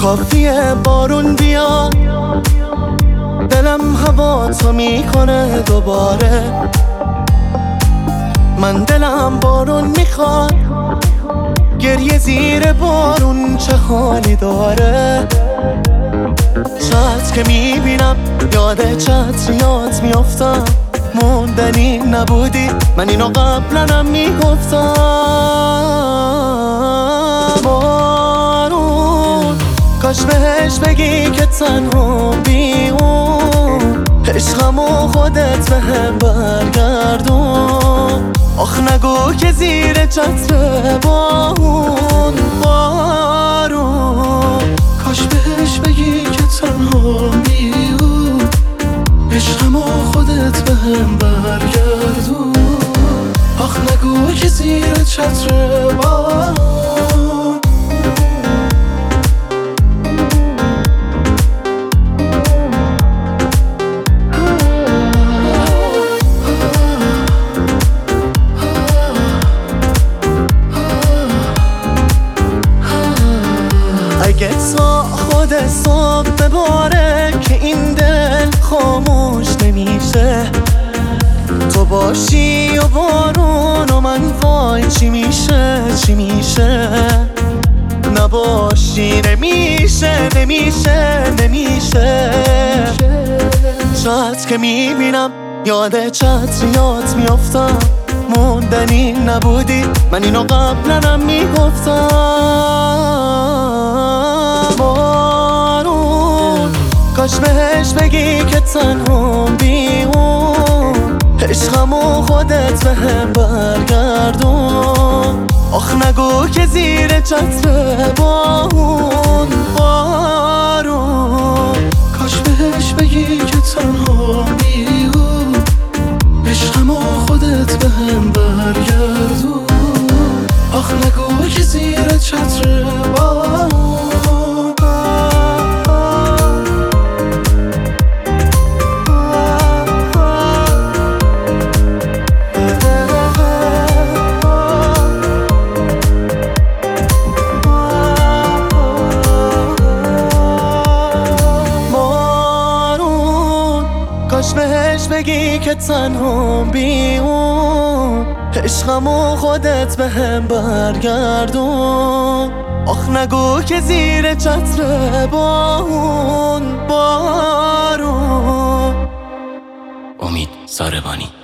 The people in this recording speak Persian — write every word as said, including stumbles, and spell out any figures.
کافیه بارون بیاد، دلم هوا تو میکنه دوباره. من دلم بارون میخواد، گریه زیر بارون چه حالی داره. چتر که میبینم یاد چتریات میافتم، موندنی نبودی من اینو قبلنم میگفتم. بارون کاش بهش بگی که تنها بی اون، عشقمو خودت بهم برگردون. آخ نگو که زیر چتر بارون. بارون کاش بهش بگی که تنها بی اون، عشقمو خودت بهم برگردون. آخ نگو که زیر چتر بارون. اگه تا خود صبح بباره که این دل خاموش نمیشه، تو باشی و بارون و من وای چی میشه چی میشه. نباشی نمیشه نمیشه نمیشه. چتر که میبینم یاد چتریات میافتم، موندنی نبودی من اینو قبلنم میگفتم. بارون کاش بهش بگی که تنها بی اون، عشقمو خودت بهم برگردون. آخ نگو که زیر چتر بارون. بارون کاش بهش بگی که تنها بی اون، عشقمو خودت بهم برگردون. آخ نگو که زیر چتر بارون. کاش بهش بگی که تنها بی اون، عشقمو خودت بهم برگردون. آخ نگو که زیر چتر بارون. بارون امید زاربانی.